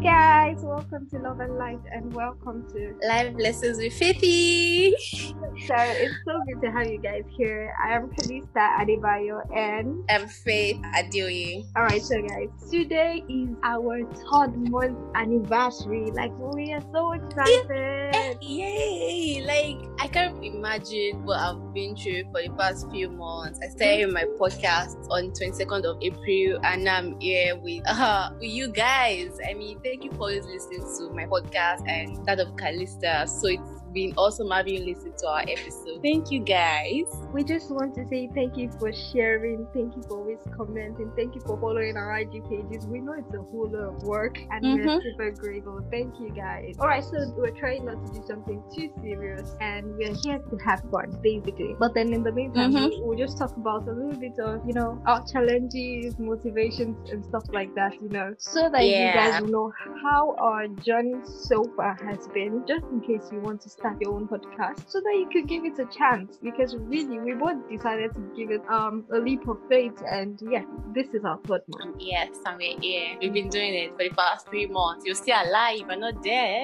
guys, welcome to Love and Light and welcome to Live Lessons with Fifi. So it's so good to have you guys here. I am Kalista Adebayo and I'm Faith Adeoye. Alright, so guys, today is our 3rd month anniversary. Like, we are so excited. Yay! Like, I can't imagine what I've been through for the past few months. I started my podcast on 22nd of April and I'm here with you guys. I mean, thank you for always listening to my podcast and that of Kalista. So it's been awesome having you listen to our episode. Thank you guys. We just want to say thank you for sharing, thank you for always commenting, thank you for following our IG pages. We know it's a whole lot of work and we're super grateful. Thank you guys. Alright, so we're trying not to do something too serious and we're here to have fun basically. But then in the meantime, we'll just talk about a little bit of, our challenges, motivations and stuff like that, so that you guys will know how our journey so far has been, just in case you want to start your own podcast, so that you could give it a chance, because really we both decided to give it a leap of faith, and this is our 3rd month. Yes, and we're here. We've been doing it for the past 3 months. You're still alive, you're not dead.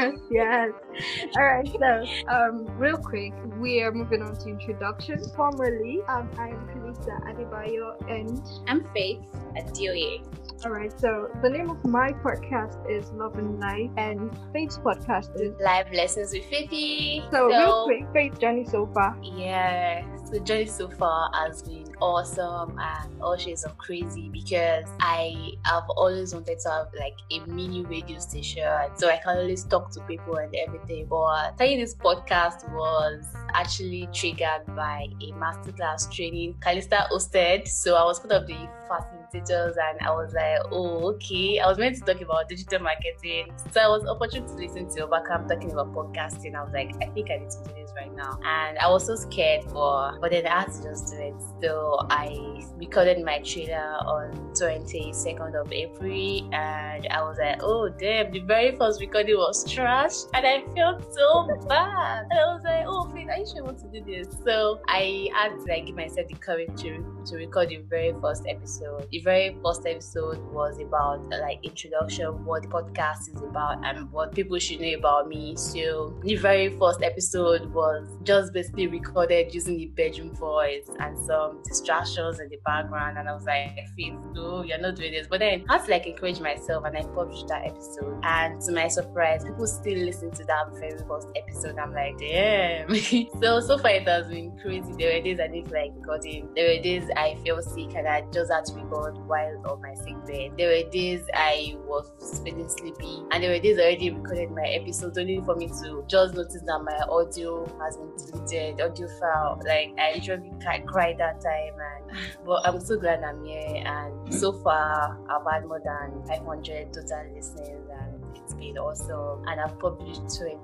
Yes. Alright, so real quick, we are moving on to introduction. Formally, I am Kalista Adebayo and I'm Faith Adeoye. Alright, so the name of my podcast is Love and Life, and Faith's podcast is Live Lessons with Fifi. So real quick, Faith's journey so far. Yeah, the journey so far has been awesome and all shades of crazy, because I have always wanted to have like a mini radio station so I can always talk to people and everything. But starting this podcast was actually triggered by a masterclass training Kalista hosted. So I was part of the facilitators and I was like, oh, okay. I was meant to talk about digital marketing. So I was opportune to listen to Obakam talking about podcasting. I was like, I think I need to do this right now. And I was so scared, but then I had to just do it. So I recorded my trailer on 22nd of April and I was like, oh damn, the very first recording was trash and I felt so bad. And I was like, oh Faith, are you sure you want to do this? So I had to give myself the courage to record the very first episode. The very first episode was about introduction, what the podcast is about and what people should know about me. So the very first episode was just basically recorded using the bedroom voice and some distractions in the background, and I was like, Faith, no, you're not doing this. But then I had to encourage myself and I published that episode, and to my surprise, people still listen to that very first episode. I'm like, damn. so far it has been crazy. There were days I didn't like recording. There were days I felt sick and I just had to record while on my sick bed. There were days I was feeling sleepy, and there were days I already recorded my episodes only for me to just notice that my audio has been deleted, audio file. I literally cried that time, but I'm so glad I'm here, and so far I've had more than 500 total listens and it's been awesome, and I've published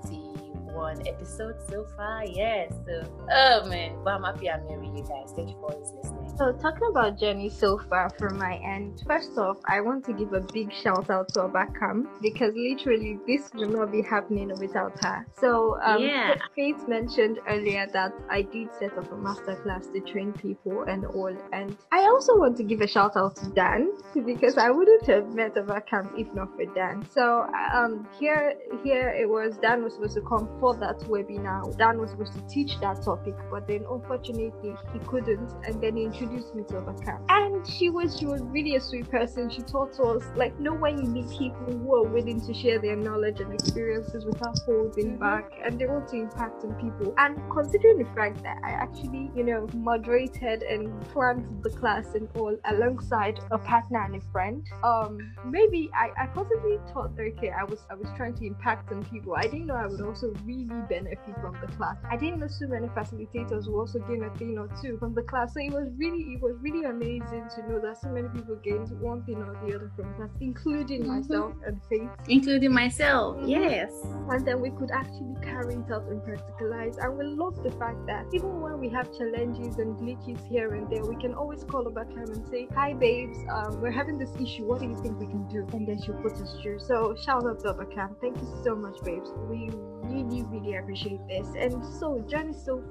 21 episodes so far. Yes, oh man, but I'm happy I'm here with you guys. Thank you for always listening. So talking about journey so far from my end, first off, I want to give a big shout out to Obakam, because literally this will not be happening without her. So Faith mentioned earlier that I did set up a masterclass to train people and all, and I also want to give a shout out to Dan, because I wouldn't have met Obakam if not for Dan. So here it was, Dan was supposed to come for that webinar. Dan was supposed to teach that topic, but then unfortunately he couldn't, and then he introduced me to Obakam, and she was really a sweet person. She taught us, know when you meet people who are willing to share their knowledge and experiences without holding back, and they want to impact on people. And considering the fact that I actually moderated and planned the class and all alongside a partner and a friend, maybe I possibly thought, okay, I was trying to impact on people. I didn't know I would also really benefit from the class. I didn't know so many facilitators will also gain a thing or two from the class. So it was really amazing to know that so many people gained one thing or the other from class, including myself and Faith. Including myself, yes. And then we could actually carry it out and practicalize. And we love the fact that even when we have challenges and glitches here and there, we can always call Obakam and say, hi babes, we're having this issue, what do you think we can do? And then she'll put us through. So shout out to Obakam. Thank you so much, babes. We really appreciate this. And so journey so far,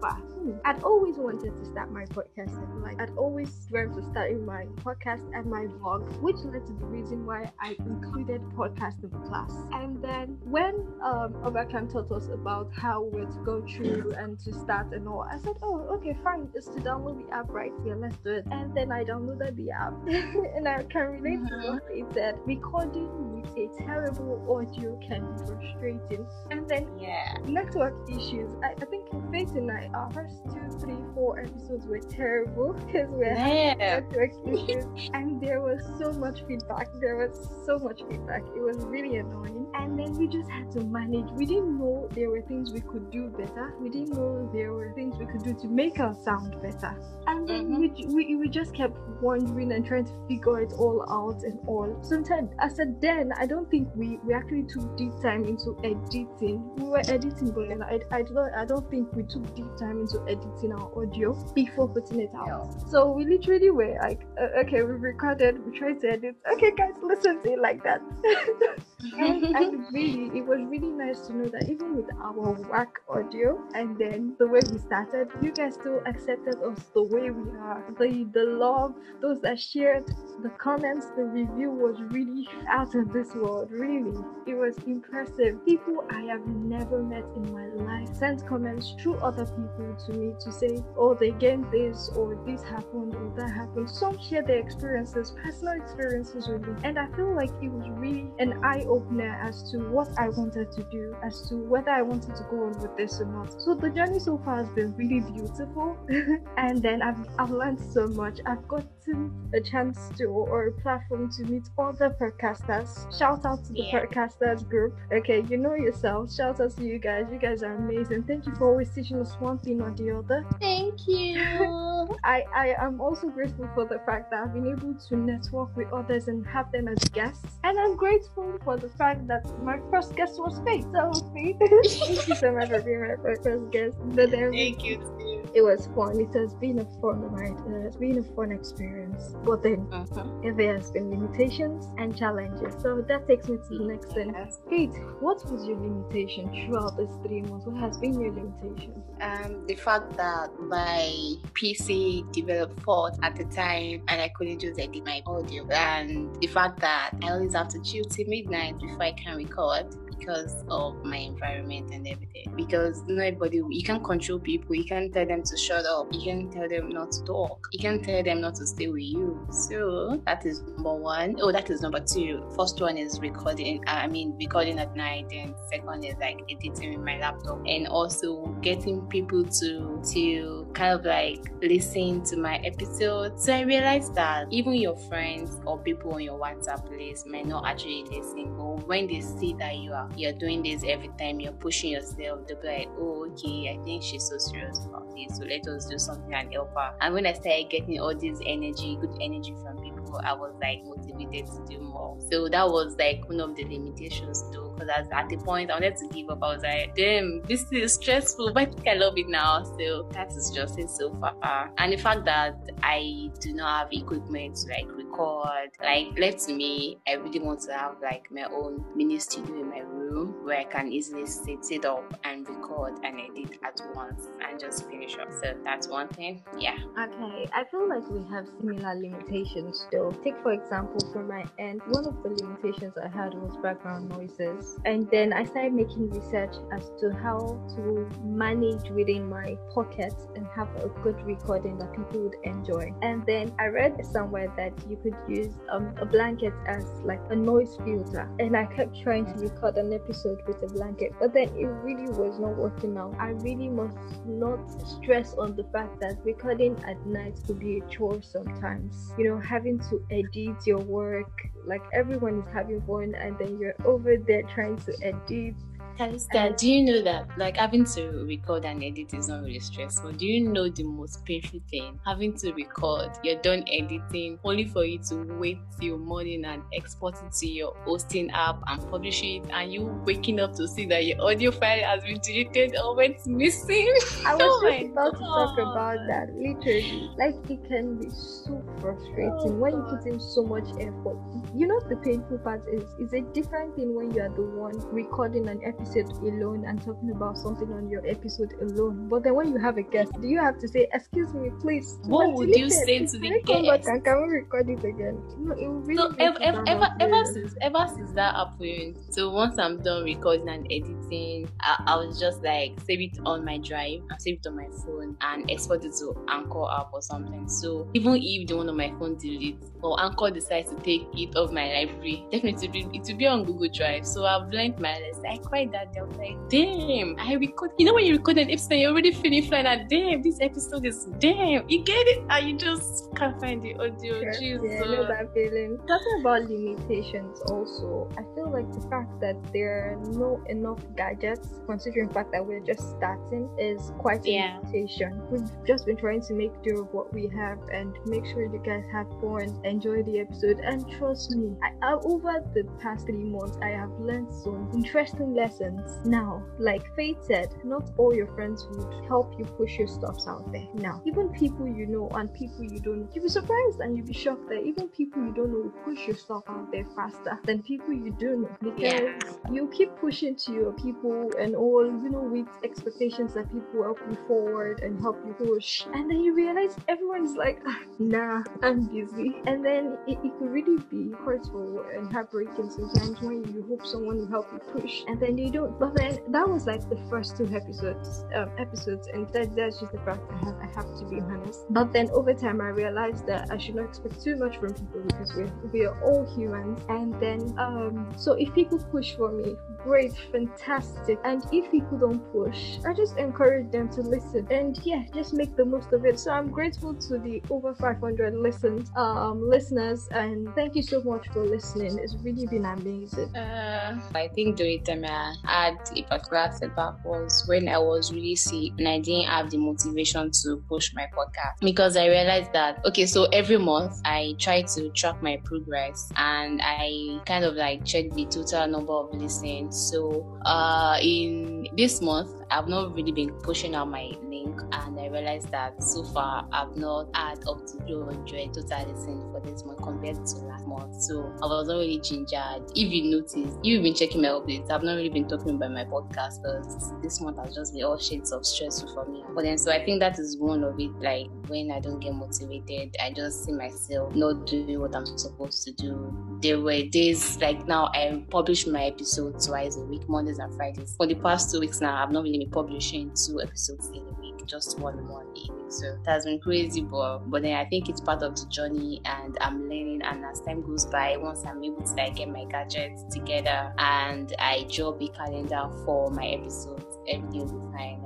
me. I'd always wanted to start my podcast. Like, I'd always dreamt of starting my podcast and my vlog, which led to the reason why I included podcast in the class. And then when Obakam taught us about how we're to go through and to start and all, I said, oh, okay, fine, it's to download the app, right? Yeah, let's do it. And then I downloaded the app and I can relate to what it said. Recording with a terrible audio can be frustrating. And then network issues. I think Faith and I, our first 2, 3, 4 episodes were terrible because we had network issues, and there was so much feedback. It was really annoying, and then we just had to manage. We didn't know there were things we could do better. We didn't know there were things we could do to make our sound better, and then we just kept wondering and trying to figure it all out and all. Sometimes I said then I don't think we actually took deep time into editing. We were editing, but I don't think we took deep time into editing our audio before putting it out. So we literally were like, okay, we recorded, we tried to edit. Okay, guys, listen to it like that. and really, it was really nice to know that even with our whack audio, and then the way we started, you guys still accepted us the way we are. The love, those that shared, the comments, the review was really out of this world. Really, it was impressive. People I have never met in my life sent comments through other people to me to say, oh, they gained this, or this happened, or that happened. Some shared their experiences, personal experiences with me, and I feel like it was really an eye-opener as to what I wanted to do, as to whether I wanted to go on with this or not. So the journey so far has been really beautiful and then I've learned so much. I've gotten a chance to, or a platform to meet other podcasters. Shout out to the podcasters group. Okay, you know yourselves. Shout out to you guys. You guys are amazing. Thank you for always teaching us one thing or the other. Thank you. I am also grateful for the fact that I've been able to network with others and have them as guests. And I'm grateful for the fact that my first guest was Faith. So Faith, thank you so much for being my first guest. Thank you too. It was fun. It has been a fun ride. It has been a fun experience. But then there has been limitations and challenges. So that takes me to the next thing. Faith, what was your limitation throughout these 3 months? What has been your limitation? The fact that my PC developed fault at the time and I couldn't just edit my audio, and the fact that I always have to chill till midnight before I can record because of my environment and everything. Because nobody, you can't control people, you can't tell them to shut up, you can't tell them not to talk, you can't tell them not to stay with you. So that is number 1. Oh, that is number 2. First one is recording at night, and second is like editing with my laptop, and also getting people to kind of like listen to my episodes. So I realized that even your friends or people on your WhatsApp list might not actually listen, but when they see that you're doing this every time, you're pushing yourself, they'll be like, oh, okay, I think she's so serious about this, so let us do something and help her. And when I started getting all this energy, good energy from people, I was like motivated to do more. So that was like one of the limitations though, because at the point I wanted to give up. I was like, damn, this is stressful, but I think I love it now. So that is just it so far. And the fact that I do not have equipment to like record, like left to me, I really want to have like my own mini studio in my room where I can easily sit up and record and edit at once and just finish up. So that's one thing. Yeah. Okay, I feel like we have similar limitations though. Take for example from my end, one of the limitations I had was background noises, and then I started making research as to how to manage within my pocket and have a good recording that people would enjoy. And then I read somewhere that you could use a blanket as like a noise filter, and I kept trying to record an episode with a blanket, but then it really was not working out. I really must not stress on the fact that recording at night could be a chore sometimes. You know, having to edit your work, like everyone is having fun and then you're over there trying to edit. Calista, do you know that like having to record and edit is not really stressful? Do you know the most painful thing? Having to record, you're done editing, only for you to wait till morning and export it to your hosting app and publish it, and you waking up to see that your audio file has been deleted or went missing. I was just about to talk about that, literally. Like, it can be so frustrating when you put in so much effort. You know, the painful part is a different thing when you are the one recording an episode episode alone and talking about something on your episode alone. But then when you have a guest, do you have to say, excuse me, please? What would you say to the guest? Can we record it again? No, it will really so ever since that happened, so once I'm done recording and editing, I was just like save it on my drive and save it on my phone and export it to Anchor app or something. So even if the one on my phone deletes or Anchor decides to take it off my library, definitely it will be on Google Drive. So I've learned my lesson. I cried that day. I was like, damn, I record. You know when you record an episode, you're already feeling fine. That damn, this episode is damn. You get it, and you just can't find the audio. Yeah, I know that feeling. Talking about limitations, also, I feel like the fact that there are no enough gadgets, considering the fact that we're just starting, is quite a limitation. We've just been trying to make do of what we have and make sure you guys have fun, enjoy the episode, and trust me, over the past 3 months, I have learned some interesting lessons. Now, like Faith said, not all your friends would help you push your stuffs out there. Now, even people you know and people you don't know, you'll be surprised and you'll be shocked that even people you don't know will push your stuff out there faster than people you do know, because you keep pushing to your people and all, with expectations that people help you forward and help you push, and then you realize everyone's like, nah, I'm busy, and then it could really be hurtful and heartbreaking sometimes when you hope someone will help you push and then they don't. But then that was like the first 2 episodes, and that's just the fact I have to be honest. But then over time I realized that I should not expect too much from people because we are all humans. And then so if people push for me, great, fantastic, and if people don't push, I just encourage them to listen and just make the most of it. So I'm grateful to the over 500 listeners, and thank you so much for listening. It's really been amazing. I think the time I had a particular setback was when I was really sick and I didn't have the motivation to push my podcast, because I realized that so every month I try to track my progress and I kind of like check the total number of listens. So in this month I've not really been pushing out my link, and I realized that so far I've not had up to 200 total listens for this month compared to last month. So I was not really gingered. If you notice, you've been checking my updates, I've not really been talking about my podcast because this month has just been all shades of stressful for me. But then, so I think that is one of it. Like when I don't get motivated, I just see myself not doing what I'm supposed to do. There were days like now I publish my episode twice a week, Mondays and Fridays. For the past 2 weeks now, I've not really been publishing 2 episodes in a week, just one a week. So it has been crazy, but then I think it's part of the journey and I'm learning. And as time goes by, once I'm able to get my gadgets together and I draw a calendar for my episodes, everything will be fine.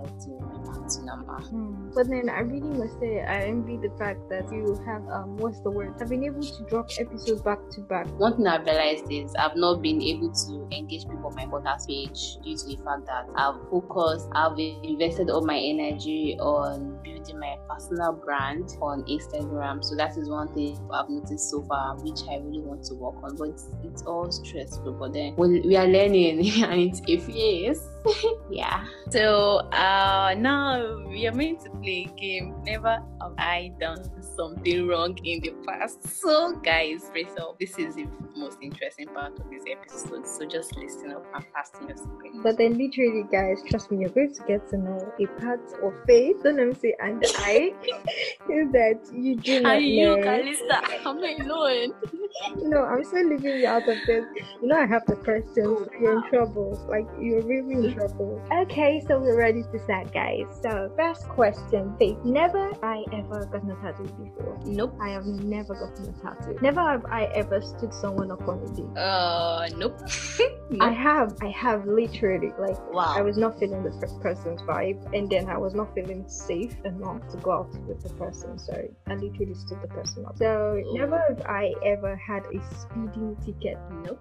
But then I really must say I envy the fact that you have I've been able to drop episodes back to back. One thing I've realized is I've not been able to engage people on my podcast page due to the fact that I've invested all my energy on building my personal brand on Instagram. So that is one thing I've noticed so far, which I really want to work on, but it's all stressful. But then we are learning and it's a phase. So now we are meant to play a game. Never have I done something wrong in the past. So guys, brace up. This is the most interesting part of this episode. So just listen up and fasten your seatbelt. But then literally, guys, trust me, you're going to get to know a part of Faith. Don't let me say and I is that you do not know. Calista, I'm not alone. No, I'm still leaving you out of this. I have the questions. You're in trouble. Like, you're really in trouble. Okay, so we're ready to start, guys. So, first question. Faith, never I ever gotten a tattoo before? Nope. I have never gotten a tattoo. Never have I ever stood someone up on a date. Nope. I have literally, wow. I was not feeling the person's vibe, and then I was not feeling safe enough to go out with the person. So I literally stood the person up. So never have I ever had a speeding ticket. Nope.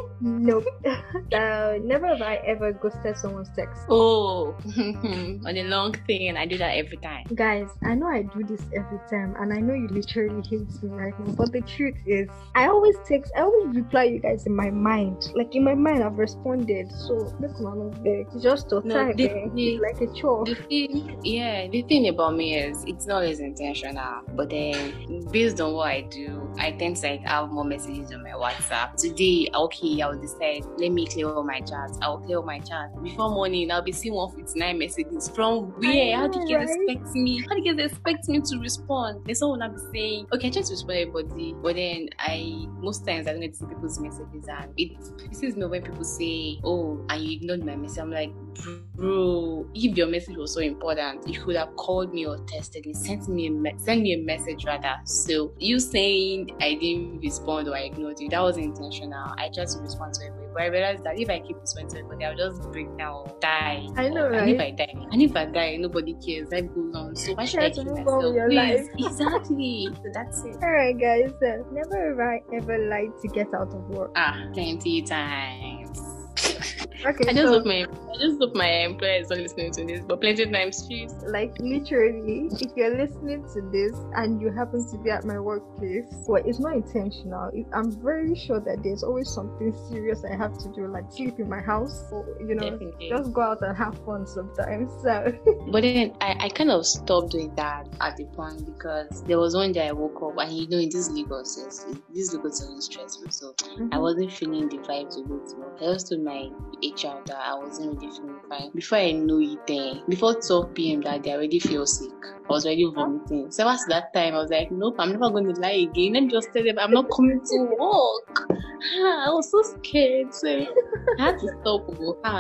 Nope. So never have I ever ghosted someone's text. On a long thing. I do that every time. Guys, I know I do this every time, and I know you literally hate me right now, but the truth is, I always reply you guys in my mind. Like in my mind, I've responded. So this one is there. It's just a time. It's like a chore. The thing about me is it's not always intentional, but then based on what I do, I tend to like have more messages on my WhatsApp. Today, okay, I'll decide, let me clear all my chats. I'll clear all my chats. Before morning, I'll be seeing 159 messages. From where? How do you guys expect me? How do you guys expect me to respond? There's someone I'll be saying, okay, I try to respond to everybody, but then most times I don't get to see people's messages, and it pisses me when people say, oh, and you ignored my message. I'm like, bro, if your message was so important, you could have called me or texted me, send me a message rather. So you saying I didn't respond or I ignored you, that was intentional. I tried to respond to everybody, but I realized that if I keep responding to everybody, I'll just break down or die. I know, right? And if I die, nobody cares. Life goes on. So why should I keep myself? Please. Exactly. So that's it. Alright, guys. Never have I ever lied to get out of work. Plenty times. Okay, I just hope my employers are listening to this, but plenty of times, please. Like literally, if you're listening to this and you happen to be at my workplace, well, it's not intentional. I'm very sure that there's always something serious I have to do, like sleep in my house, or definitely. Just go out and have fun sometimes. So, but then I kind of stopped doing that at the point, because there was one day I woke up and in this Lagos is really stressful, so I wasn't feeling the vibe to go to work. I just told my HR that I wasn't really feeling fine. Before I know it, before 12 p.m. that day, I already feel sick. I was already vomiting. So after that time, I was like, nope, I'm never going to lie again. Let me just tell them I'm not coming to work. I was so scared. So I had to stop.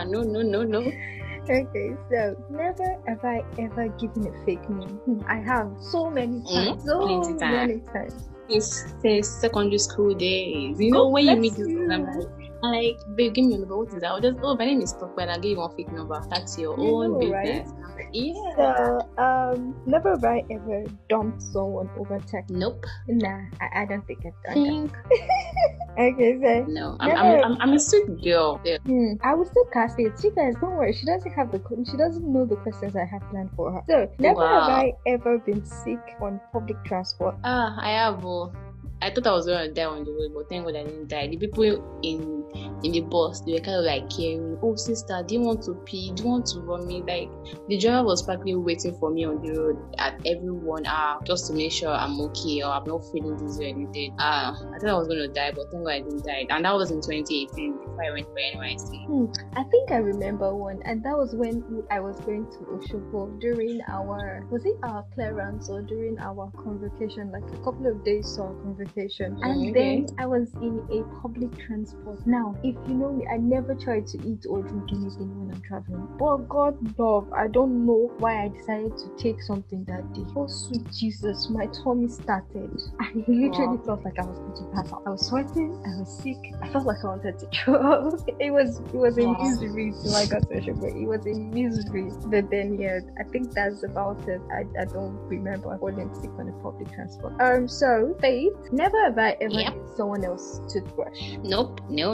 No. Okay, so never have I ever given a fake name. I have so many times. Many times. Since secondary school days. When you meet this, I'm like, babe, give me your number. What is that? I'll just, my name is Stock, but I'll give you one fake number. That's your own business. Right? Yeah. So, never have I ever dumped someone over text. Nope. Nah, I don't think I've done that. Okay, so no, I'm a sweet girl. Yeah. I will still cast it. You guys, don't worry. She doesn't know the questions I have planned for her. So, never have I ever been sick on public transport. I have. I thought I was going to die on the road, but thank God I didn't die. The people in the bus, they were kind of like caring. Oh, sister, do you want to pee? Do you want to vomit? Like, the driver was practically waiting for me on the road at every 1 hour just to make sure I'm okay or I'm not feeling dizzy or anything. I thought I was going to die, but thank God I didn't die. And that was in 2018 before I went for NYSC. I think I remember one, and that was when I was going to Oshobo during our clearance or during our convocation, like a couple of days to our convocation. And then I was in a public transport. Now, if you know me, I never try to eat or drink anything when I'm traveling. But God love, I don't know why I decided to take something that day. Oh sweet Jesus, my tummy started. I literally felt like I was going to pass out. I was sweating, I was sick, I felt like I wanted to throw up. It was a misery till I got to Oshobo. It was a misery. But then I think that's about it. I don't remember falling sick on a public transport. So Faith, never have I ever used someone else's toothbrush. Nope. No.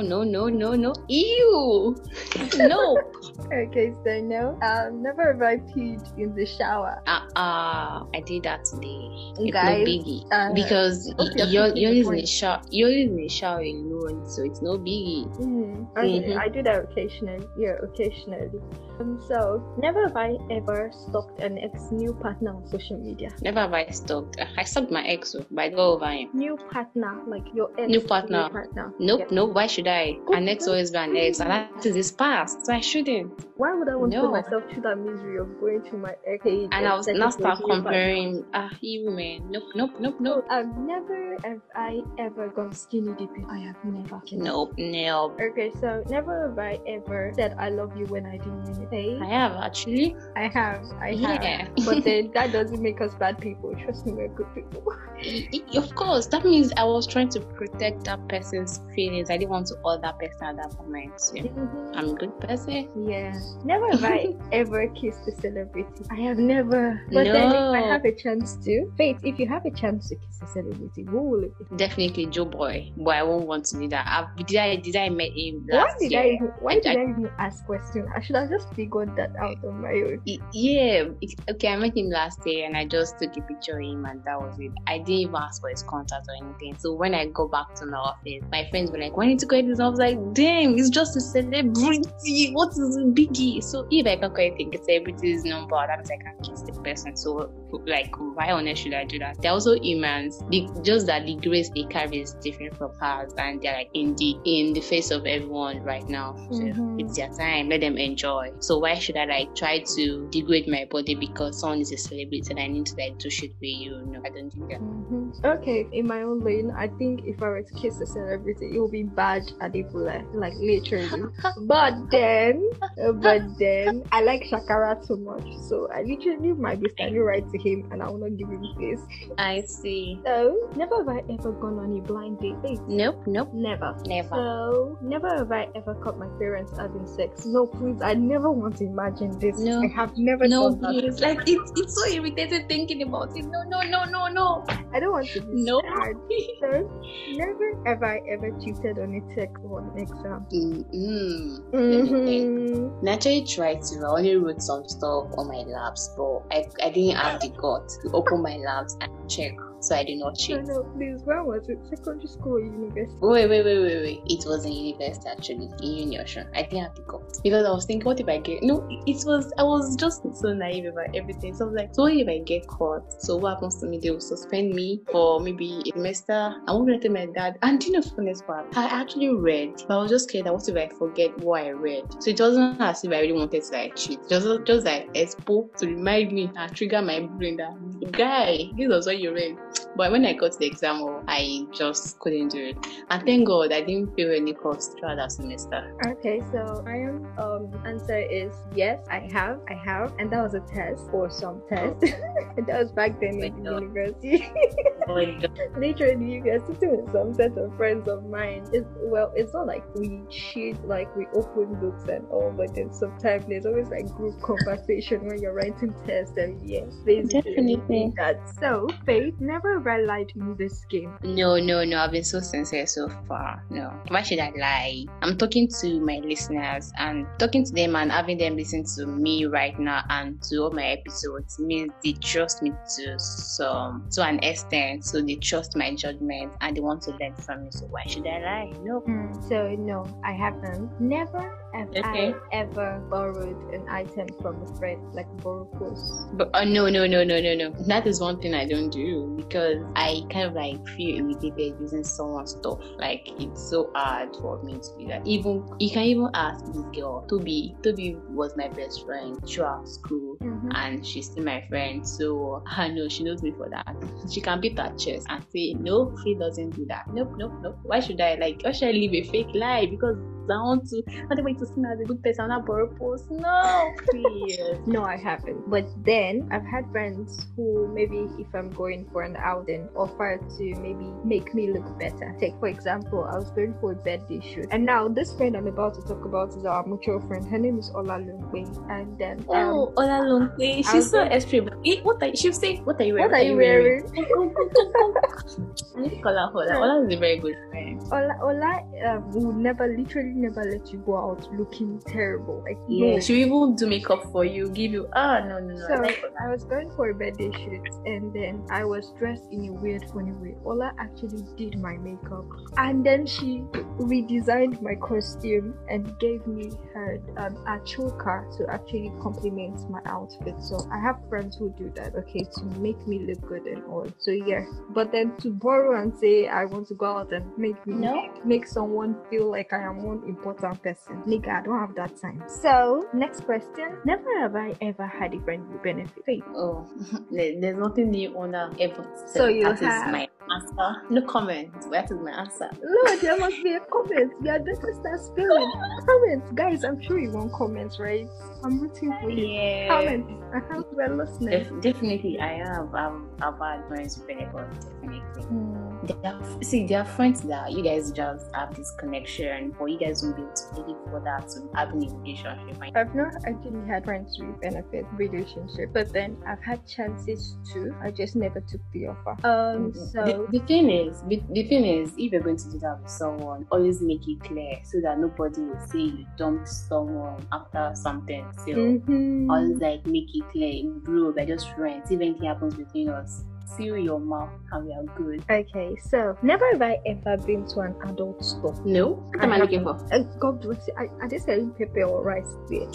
Ew. Nope. Okay, so no. Never have I peed in the shower. I did that today. It's guys, no biggie. Because you're using the shower. You're using the shower alone, so it's no biggie. Okay, I do that occasionally. Yeah, occasionally. So never have I ever stalked an ex-new partner on social media. Never have I stalked. I stalked my ex, but I go over him. New partner, like your ex. New partner. Nope. Why should I? An ex always be an ex, and that is his past, so I shouldn't. Why would I want to put myself through that misery of going through my ex page? And I was not start comparing. You man. Nope. Never have I ever gone skinny dipping. I have never. Nope. Okay, so never have I ever said I love you when I didn't mean it. I have actually. I have. But then that doesn't make us bad people. Trust me, we're good people. Of course, that means I was trying to protect that person's feelings. I didn't want to hurt tell that person at that moment, I'm a good person. Yeah. Never have I ever kissed a celebrity. I have never. But then if I have a chance to, Faith, if you have a chance to kiss a celebrity, who will it be? Definitely Joe Boy. But I won't want to do that. Did I met him last year? Why did I even ask questions? I should have just figured that out on my own. Yeah. Okay, I met him last year and I just took a picture of him and that was it. I didn't even ask for his contact or anything. So when I go back to my office, my friends were like, "Why need to go this?" I was like, "Damn, it's just a celebrity. What is the biggie?" So if I can't get a celebrity's number, that means I can't kiss the person. So like, why on earth should I do that? They're also humans. Just that the grace they carry is different from ours, and they're like in the face of everyone right now. So it's their time. Let them enjoy. So why should I like try to degrade my body because someone is a celebrity and I need to like do shit with you? No, I don't do that. Okay, in my own lane, I think if I were to kiss a celebrity, it would be Baj Adebule, like literally. but then I like Shakara too much, so I literally might be standing right to him and I will not give him face. I see. So never have I ever gone on a blind date. Nope. Never. So never have I ever caught my parents having sex. No, please, I never want to imagine this. No, I have never done that. Please. Like it's so irritating thinking about it. No. I don't want to be sad. So never have I ever cheated on a test or an exam. I actually tried to. I only wrote some stuff on my labs, but I didn't have the guts to open my labs and check. So I did not cheat. No, please. Where was it? Secondary school or university? Wait. It was in university actually, in Uniosun. I didn't have the guts because I was thinking, what if I get? No, I was just so naive about everything. So I was like, so what if I get caught? So what happens to me? They will suspend me for maybe a semester. I won't let my dad. And do you know the funniest part? I actually read, but I was just scared that what if I forget what I read? So it wasn't as if I really wanted to like cheat. Just like expo to remind me and trigger my brain that guy, this was what you read. But when I got to the exam, I just couldn't do it. And thank God I didn't feel any cost throughout that semester. Okay, so my answer is yes, I have. And that was a test or some test. And that was back then in university. Literally, you guys sitting with some set of friends of mine. It's not like we cheat, like we open books and all, but then sometimes there's always like group conversation when you're writing tests and definitely that. So Faith, never have I lied in this game. No, I've been so sincere so far. No, why should I lie? I'm talking to my listeners and talking to them and having them listen to me right now and to all my episodes means they trust me to an extent. So they trust my judgment and they want to learn from me. So why should I lie? No. So no, I haven't. Never have I ever borrowed an item from a friend, like borrow posts. But no. That is one thing I don't do because I kind of like feel irritated using someone's stuff. Like it's so hard for me to do that. Even you can even ask this girl, Toby was my best friend throughout school and she's still my friend. So I know she knows me for that. She can beat her chest and say, no, Faith doesn't do that. Nope. Why should I live a fake lie? Because I want to see me as a good person, not borrow post. No, please. No, I haven't. But then I've had friends who maybe if I'm going for an outing offer to maybe make me look better. Take for example, I was going for a birthday shoot, and now this friend I'm about to talk about is our mutual friend. Her name is Ola Lungwe, and then Ola Lungwe, she's so extreme. What are you wearing? I need to call her Ola. Ola is a very good friend. Ola would literally never let you go out looking terrible. Like she will even do makeup for you, give you no. So I was going for a birthday shoot and then I was dressed in a weird funny way. Ola actually did my makeup and then she redesigned my costume and gave me her a choker to actually complement my outfit. So I have friends who do that, okay, to make me look good and all. So yeah, but then to borrow and say I want to go out and make someone feel like I am one important person, nigga, I don't have that time. So next question, never have I ever had a friend with benefit. Oh, there's nothing new on that ever. So you that have is my answer. No comment. That is my answer. No, there must be a comment. You are better start spelling. Comments, guys. I'm sure you want comments, right? I'm rooting for you. Yeah. Comments. We're listening. Definitely, I have. I've had friends with benefit. Definitely. There are friends that you guys just have this connection, but you guys won't be able to take it further to having a relationship. I've not actually had friends with benefit relationship, but then I've had chances too. I just never took the offer. So the thing is, if you're going to do that with someone, always make it clear so that nobody will say you dumped someone after something. So always like make it clear, bro, we're just friends. If anything happens between us, seal your mouth and we are good. Okay, so never have I ever been to an adult store. No? What am I looking for? God bless you. I just said pepper or rice there.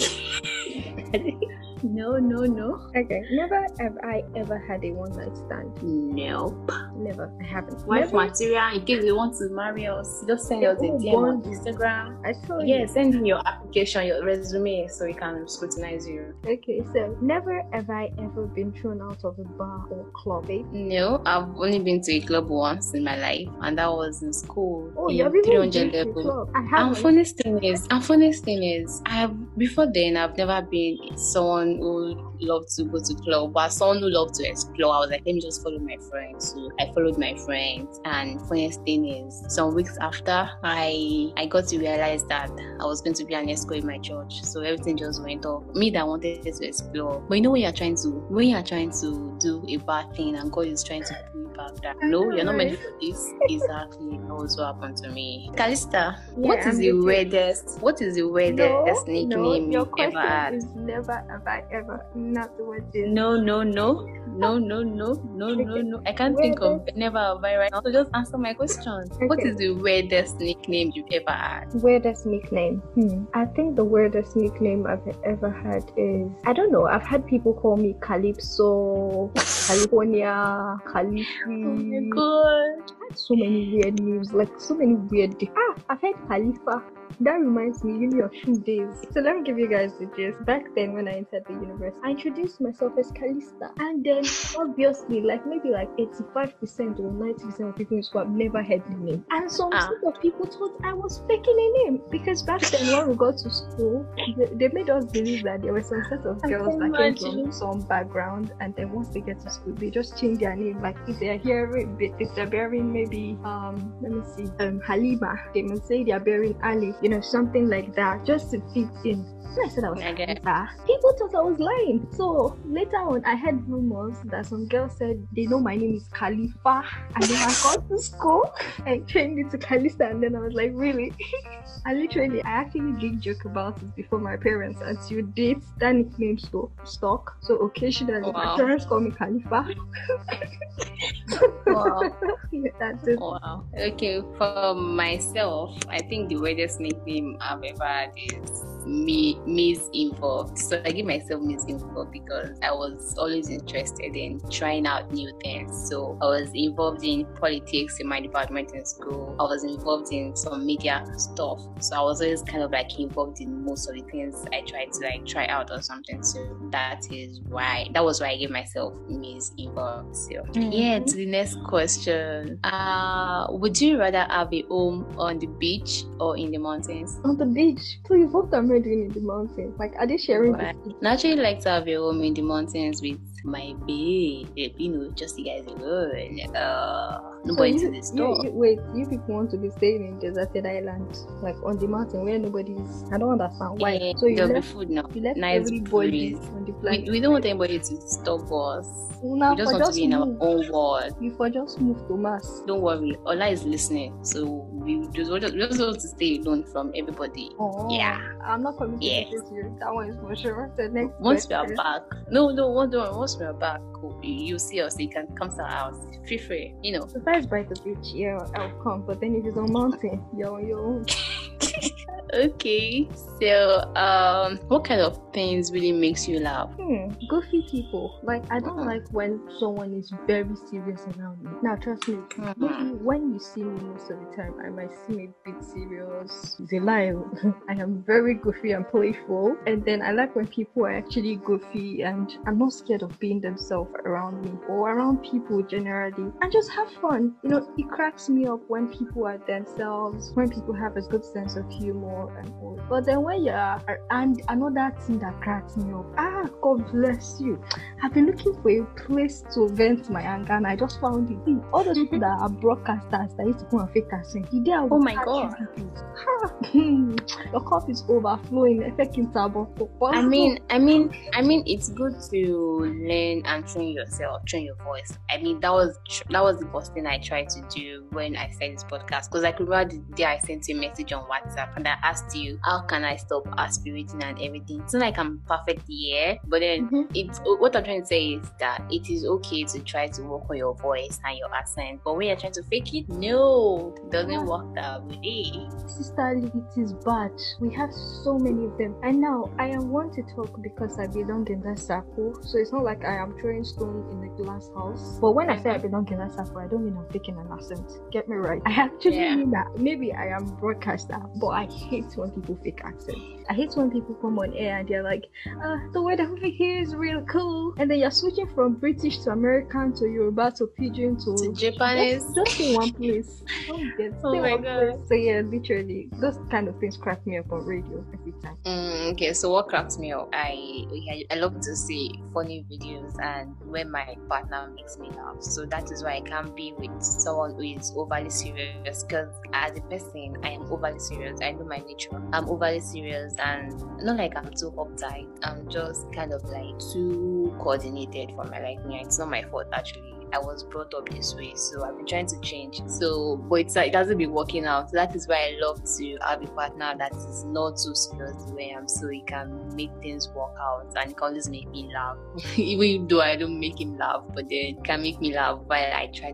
No. Okay, never have I ever had a one night stand. Nope. Never. I haven't. Wife material, in case you want to marry us, just send us a DM on Instagram. I saw you. Yeah, send in your application, your resume, so we can scrutinize you. Okay, so never have I ever been thrown out of a bar or club, babe? No, I've only been to a club once in my life, and that was in school. Oh, you have even been to a club? I haven't. And funniest thing is, before then I've never been someone who loved to go to club, but someone who loved to explore. I was like, let me just follow my friends. So I followed my friends, and funniest thing is, some weeks after, I got to realize that I was going to be an escort in my church. So everything just went off. Me that wanted to explore, but you know when you're trying to do a bad thing and God is trying to pull you back, that no, you're not meant for this. Exactly, that was what happened to me. Calista, what is the weirdest nickname your you've ever had? Is never have I ever. Not the word. No. I can't think of never have I right now. So just answer my question. Okay. What is the weirdest nickname you've ever had? Weirdest nickname? I think the weirdest nickname I've ever had is, I don't know. I've had people call me Calypso, California, Califi. Oh my god. I had so many weird names, like so many weird. I've had Khalifa. That reminds me, your shoe days. So let me give you guys the gist. Back then, when I entered the university, I introduced myself as Calista, and then obviously, maybe 85% or 90% of people in school have never heard the name, and some set of people thought I was faking a name, because back then when we got to school, they made us believe that there were some set of girls that came from some background, and then once they get to school, they just change their name. Like if they're bearing maybe Halima, they may say they're bearing Ali. Something like that, just to fit in. When I said I was Khalifa, people thought I was lying. So later on, I heard rumors that some girls said they know my name is Khalifa, and then I got to school and changed it to Kalista, and then I was like, really? I actually did joke about it before my parents, until date that nickname stuck. So occasionally, my parents call me Khalifa. Wow. That's it. Wow. Okay, for myself, I think the weirdest nickname I've ever had is Miss Involved. So I give myself Miss Involved because I was always interested in trying out new things. So I was involved in politics in my department in school. I was involved in some media stuff. So I was always kind of involved in most of the things I tried to try out or something. So that was why I gave myself Miss Involved. So yeah, to the next question. Would you rather have a home on the beach or in the mountains? On the beach. Please, what am I doing in the mountains? Are they sharing? I naturally like to have a home in the mountains with my babe. Just you guys alone. Nobody's in the store. You people want to be staying in deserted island, on the mountain where nobody's. I don't understand why. Yeah, so there'll be food now. You left nice everybody on the planet. We don't want anybody to stop us. We just want to be in our own world. You just move to Mars. Don't worry, Ola is listening, so we just want to stay alone from everybody. Oh, yeah, I'm not coming to you. That one is for sure. The next once we are back, once we are back, you see us. You can come to our house. Feel free, If I by the beach, I'll come. But then if it's on mountain, you're on your own. Okay, so what kind of things really makes you laugh? Goofy people. I don't like when someone is very serious around me. Now trust me, maybe when you see me most of the time, I might seem a bit serious. It's a lie. I am very goofy and playful, and then I like when people are actually goofy and are not scared of being themselves around me or around people generally, and just have fun. It cracks me up when people are themselves, when people have a good sense of humor. more and more. But then when you are, and another thing that cracks me up, God bless you. I've been looking for a place to vent my anger, and I just found it. See, all those people that are broadcasters that used to come and fake accent. Oh my God. Your cup is overflowing. I mean, it's good to learn and train your voice. I mean, that was the first thing I tried to do when I started this podcast. Because I could remember the day I sent you a message on WhatsApp and I asked you, how can I stop aspirating and everything? It's not like I'm perfect here, but then it's what I'm trying to say is that it is okay to try to work on your voice and your accent. But when you're trying to fake it, no, it doesn't work that way. Sisterly, it is bad. We have so many of them. And now I am one to talk because I belong in that circle. So it's not like I am throwing stone in a glass house. But when I say I belong in that circle, I don't mean I'm faking an accent. Get me right. I actually mean that maybe I am broadcaster, but I hate when people fake accents. I hate when people come on air and they're like, the weather over here is really cool. And then you're switching from British to American to Yoruba to Pidgin to Japanese. Just in one place. Oh my God. So yeah, literally, those kind of things crack me up on radio every time. Okay, so what cracks me up? I love to see funny videos and when my partner makes me laugh. So that is why I can't be with someone who is overly serious, because as a person, I am overly serious. I know my nature. I'm overly serious, and not like I'm too uptight. I'm just kind of like too coordinated for my liking. It's not my fault actually. I was brought up this way, so I've been trying to change. So, but it hasn't been working out. So that is why I love to have a partner that is not too serious the way I am, so he can make things work out and he can always make me laugh. Even though I don't make him laugh, but then he can make me laugh while I try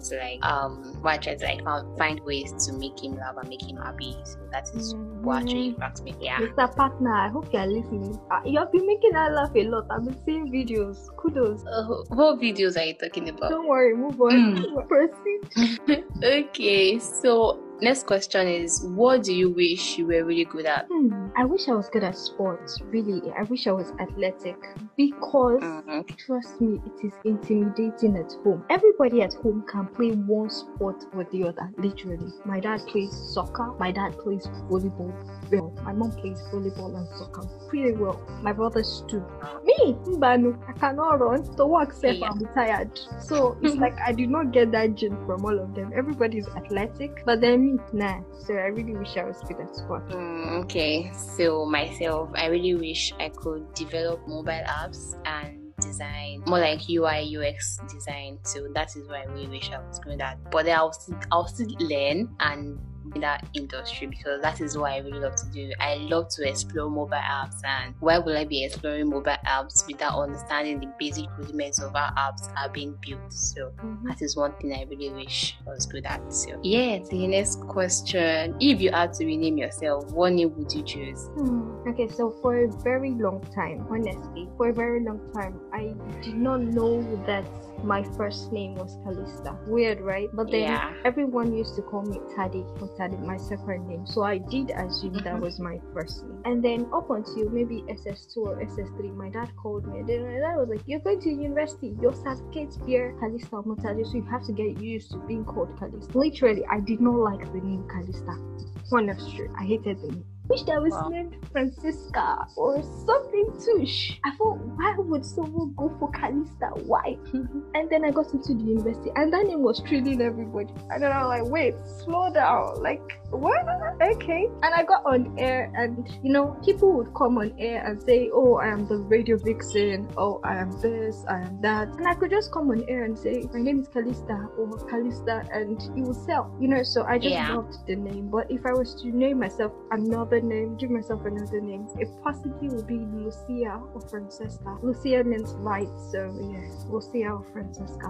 to find ways to make him laugh and make him happy. So that is what actually cracks me. Yeah. Mr. Partner, I hope you are listening. You have been making her laugh a lot. I've been seeing videos. Kudos. What videos are you talking about? Don't worry. Move on. Proceed. Okay, so next question is, what do you wish you were really good at? I wish I was good at sports. Really, I wish I was athletic, because trust me, it is intimidating at home. Everybody at home can play one sport or the other. Literally, my dad plays soccer. My dad plays volleyball. Well, my mom plays volleyball and soccer pretty well. My brothers too. Me, Mbanu, I cannot run. To work safe, I'm tired. So it's like I did not get that gene from all of them. Everybody's athletic, but then me, nah. So I really wish I was good at sport. Okay, so myself, I really wish I could develop mobile apps and design, more like UI UX design. So that is what I really wish I was good at. But then I'll still learn and in that industry, because that is what I really love to do. I love to explore mobile apps, and why would I be exploring mobile apps without understanding the basic rudiments of how apps are being built? So that is one thing I really wish I was good at. So yeah, the next question: if you had to rename yourself, what name would you choose? Okay, so for a very long time, honestly, I did not know that my first name was Calista. Weird, right? But then everyone used to call me Tadi, or Tadi, my second name. So I did assume that was my first name. And then up until maybe SS2 or SS3, my dad called me. And then my dad was like, you're going to university. Your certificate's here, Calista Mutadi. So you have to get used to being called Calista. Literally, I did not like the name Calista. Honestly, I hated the name. Wish that was named Francisca or something tush. I thought, why would someone go for Calista? Why? And then I got into the university and that name was thrilling everybody. And then I was like, wait, slow down. Like, what? Okay. And I got on air, and people would come on air and say, oh, I am the radio vixen. Oh, I am this, I am that. And I could just come on air and say, my name is Calista or Calista, and it would sell. So I just loved the name. But if I was to name myself give myself another name, it possibly would be Lucia or Francesca. Lucia means light, so yeah, Lucia or Francesca.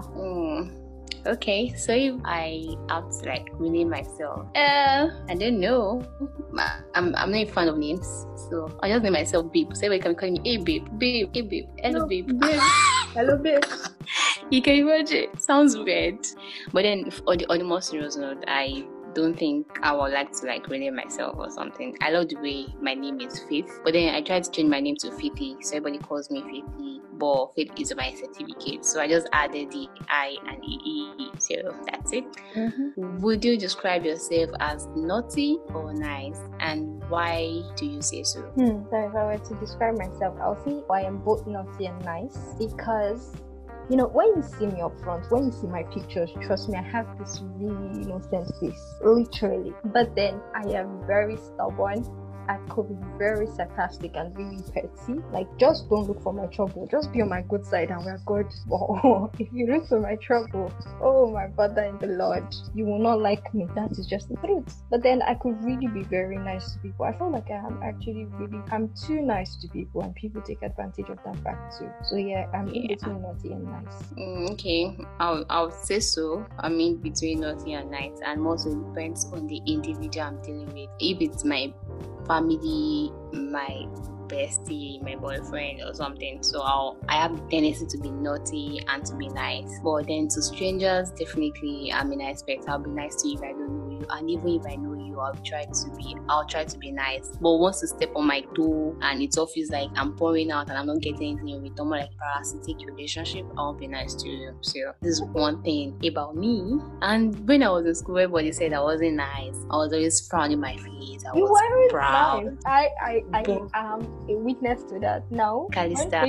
Okay, so if I have to rename myself, I don't know. I'm not a fan of names, so I just name myself Babe. So everybody can call me, hey babe, hey babe, hello babe, hello babe. You can imagine, sounds weird. But then on the more serious note, I don't think I would like to like rename myself or something. I love the way my name is Faith, but then I tried to change my name to Faithy, so everybody calls me Faithy, but Faith is my certificate, so I just added the I and the E, so that's it. Would you describe yourself as naughty or nice, and why do you say so? So if I were to describe myself, I'll say I am both naughty and nice, because when you see me up front, when you see my pictures, trust me, I have this really innocent face, literally. But then I am very stubborn. I could be very sarcastic and really petty. Like, just don't look for my trouble. Just be on my good side and we're good. Oh, if you look for my trouble, oh my brother in the Lord, you will not like me. That is just the truth. But then I could really be very nice to people. I feel like I'm too nice to people, and people take advantage of that fact too. So yeah, I'm in between naughty and nice. Okay, I'll say so. I'm in between naughty and nice, and also it depends on the individual I'm dealing with. If it's my family, my bestie, my boyfriend or something, so I have a tendency to be naughty and to be nice. But then to strangers, definitely I'm a nice person. I'll be nice to you if I don't know you, and even if I know you, I'll try to be nice. But once you step on my toe and it all feels like I'm pouring out and I'm not getting anything in return, more like a parasitic relationship, I won't be nice to you. So this is one thing about me. And when I was in school, everybody said I wasn't nice. I was always frowning my face. I was proud. I am a witness to that now. Calista,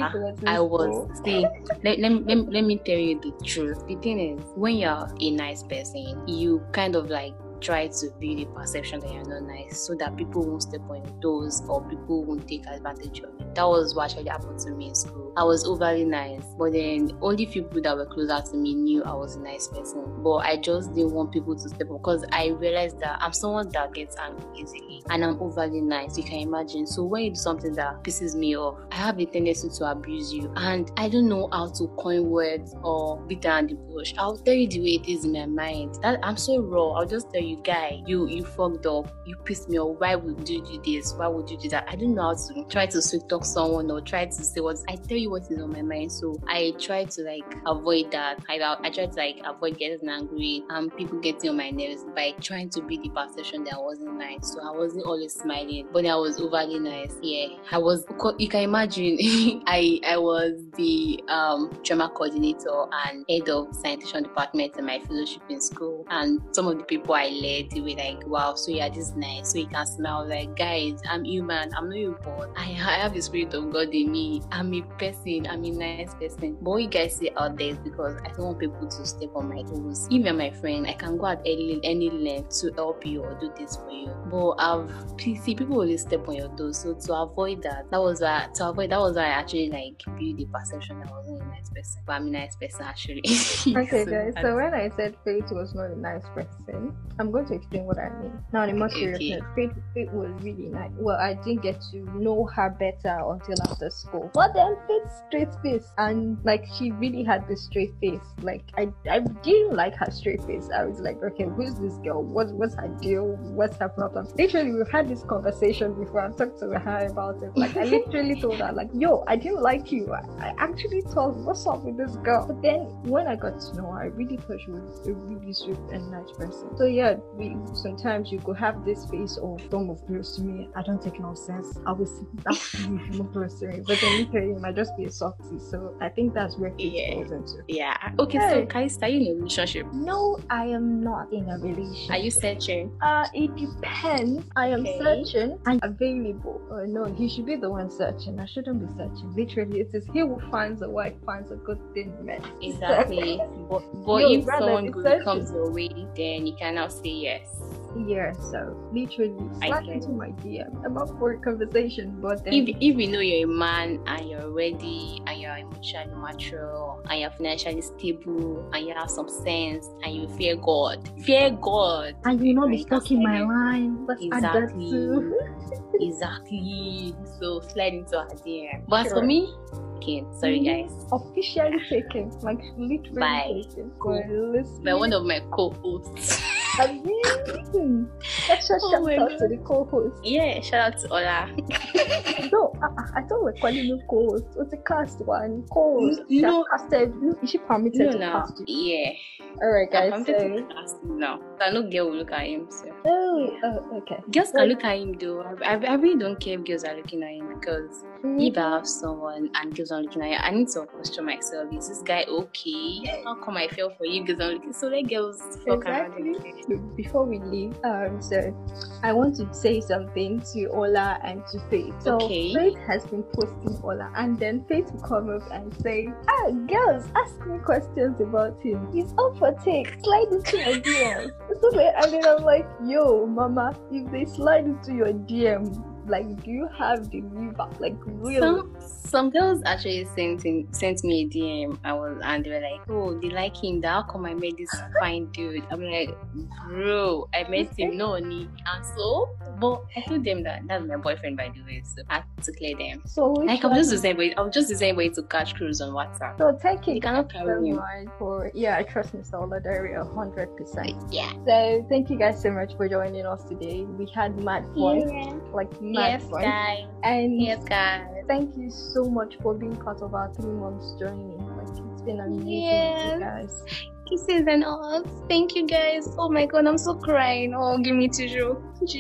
let me tell you the truth. The thing is, when you're a nice person, you kind of like try to build a perception that you're not nice, so that people won't step on your toes or people won't take advantage of it. That was what actually happened to me in school. I was overly nice, but then only people that were closer to me knew I was a nice person. But I just didn't want people to step on, because I realized that I'm someone that gets angry easily and I'm overly nice, you can imagine. So when you do something that pisses me off, I have the tendency to abuse you, and I don't know how to coin words or beat around the bush. I'll tell you the way it is in my mind. That I'm so raw. I'll just tell you, guy, you fucked up, you pissed me off, why would you do this, why would you do that? I don't know how to try to sweet talk someone or try to say what I tell you what is on my mind. So I try to like avoid that. I try to like avoid getting angry and people getting on my nerves by trying to be the perception that I wasn't nice. So I wasn't always smiling, but I was overly nice. Yeah, I was. You can imagine. I was the drama coordinator and head of sanitation department in my fellowship in school, and some of the people I led, they were like, wow, so you're just nice, so you can smile. Like, guys, I'm human, I'm not your bot. I have the spirit of God in me. I'm a person, I'm a nice person. But what you guys say out there is because I don't want people to step on my toes. If you're my friend, I can go at any length to help you or do this for you. But people will step on your toes. So to avoid that, that was why I actually like build the perception that I wasn't a nice person. But I'm a nice person actually. Okay, guys. So when I said Faith was not a nice person, I'm going to explain what I mean. Now, in most seriousness, Faith was really nice. Well, I didn't get to know her better until after school. But then Faith's straight face, and like she really had this straight face. Like I didn't like her straight face. I was like, okay, who's this girl? What's her deal? What's her problem? Literally, we've had this conversation before. I talked to her about it. Like I literally told her, like, yo, I didn't like you. I actually told, what's up with this girl? But then when I got to know her, I really thought she was a really sweet and nice person. So yeah, sometimes you could have this face of, don't move close to me, I don't take nonsense, I will sit down to you, move close to me. But then literally you might just be a softie. So I think that's where it falls into. Yeah. Okay, so Kaisa, are you in a relationship? No, I am not in a relationship. Are you searching? It depends. I am searching and available. No, he should be the one searching. I shouldn't be searching. Literally, it is he who finds a wife finds a good thing, man. Exactly. but if someone good comes your way, then you cannot say yes. Yeah, so literally slide into my DM. I'm up for a conversation, but then if you know you're a man and you're ready and you're emotionally mature and you're financially stable and you have some sense and you fear God, and you're not stalking my line. Exactly. So slide into our DM. But as for me, okay, sorry guys. Officially taken, like literally taken. By one of my co-hosts. Let's shout out to the co-host. Yeah, shout out to Ola. No, I thought we're calling you co-host. What's the cast one? Co-host. No. Is she permitted to cast? Yeah. Alright, guys. No, no girl will look at him. So. Okay. Girls can look at him though. I really don't care if girls are looking at him because if I have someone and girls are looking at him, I need to question myself. Is this guy okay? How come I fell for you? Girls are looking. So let girls fuck around. Before we leave, so I want to say something to Ola and to Faith. So Faith has been posting Ola, and then Faith will come up and say, girls, ask me questions about him. He's up for take. Slide into your DM. And then I'm like, yo, mama, if they slide into your DM, like, do you have the liver? Like, real? Some girls actually sent me a DM. And they were like, oh, they like him. How come I met this fine dude? I'm like, bro, I met him. No need. And so, but I told them that that's my boyfriend, by the way. So I had to clear them. So like, I'm just the same way to catch cruise on WhatsApp. So thank you. You cannot carry him. I trust Mr. Oladairi 100%. Yeah. So thank you guys so much for joining us today. We had mad fun. Yes, guys. And yes, guys. Thank you so much for being part of our 3 months journey. It's been amazing, guys. Kisses and all. Thank you, guys. Oh my God, I'm so crying. Oh, give me tissue.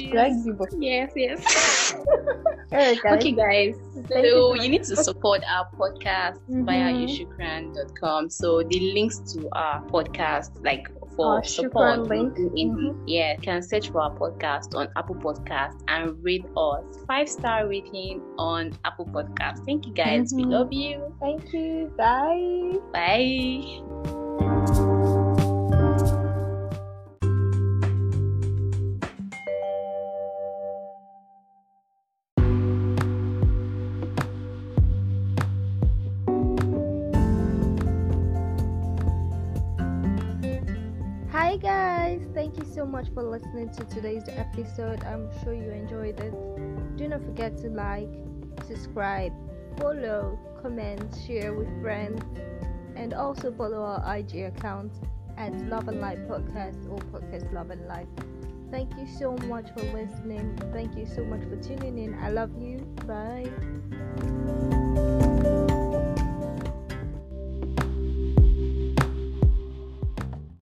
Yes. Alright, guys. Okay, guys. So you need to support our podcast via yoshukran.com. So the links to our podcast, like for support, link. Yeah, you can search for our podcast on Apple Podcast and rate us 5-star rating on Apple Podcast. Thank you, guys. We love you. Thank you. Bye. Bye. Hi guys, thank you so much for listening to today's episode. I'm sure you enjoyed it. Do not forget to like, subscribe, follow, comment, share with friends, and also follow our IG account at Love and Life Podcast or Podcast Love and Life. Thank you so much for listening. Thank you so much for tuning in. I love you. Bye.